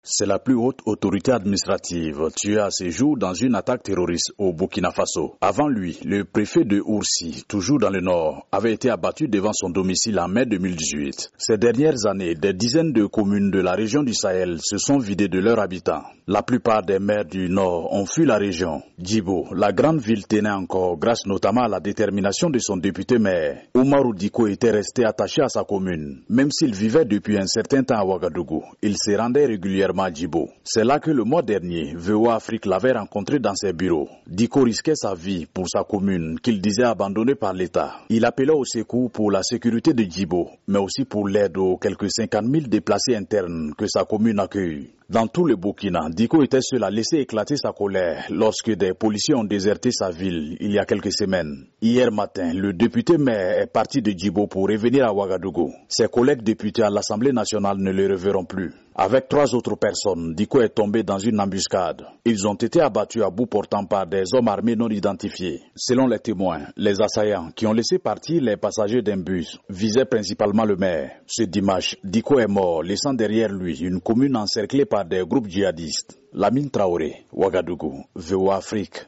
C'est la plus haute autorité administrative tuée à ce jour dans une attaque terroriste au Burkina Faso. Avant lui, le préfet de Oursi, toujours dans le nord, avait été abattu devant son domicile en mai 2018. Ces dernières années, des dizaines de communes de la région du Sahel se sont vidées de leurs habitants. La plupart des maires du nord ont fui la région. Djibo, la grande ville, tenait encore grâce notamment à la détermination de son député maire. Oumarou Diko était resté attaché à sa commune. Même s'il vivait depuis un certain temps à Ouagadougou, il se rendait régulièrement à Djibo. C'est là que le mois dernier, VOA Afrique l'avait rencontré dans ses bureaux. Diko risquait sa vie pour sa commune qu'il disait abandonnée par l'État. Il appelait au secours pour la sécurité de Djibo, mais aussi pour l'aide aux quelques 50 000 déplacés internes que sa commune accueille. Dans tout le Burkina, Diko était seul à laisser éclater sa colère lorsque des policiers ont déserté sa ville il y a quelques semaines. Hier matin, le député maire est parti de Djibo pour revenir à Ouagadougou. Ses collègues députés à l'Assemblée nationale ne le reverront plus. Avec 3 autres personnes, Diko est tombé dans une embuscade. Ils ont été abattus à bout portant par des hommes armés non identifiés. Selon les témoins, les assaillants qui ont laissé partir les passagers d'un bus visaient principalement le maire. Ce dimanche, Diko est mort, laissant derrière lui une commune encerclée par des groupes djihadistes. Lamine Traoré, Ouagadougou, VOA Afrique.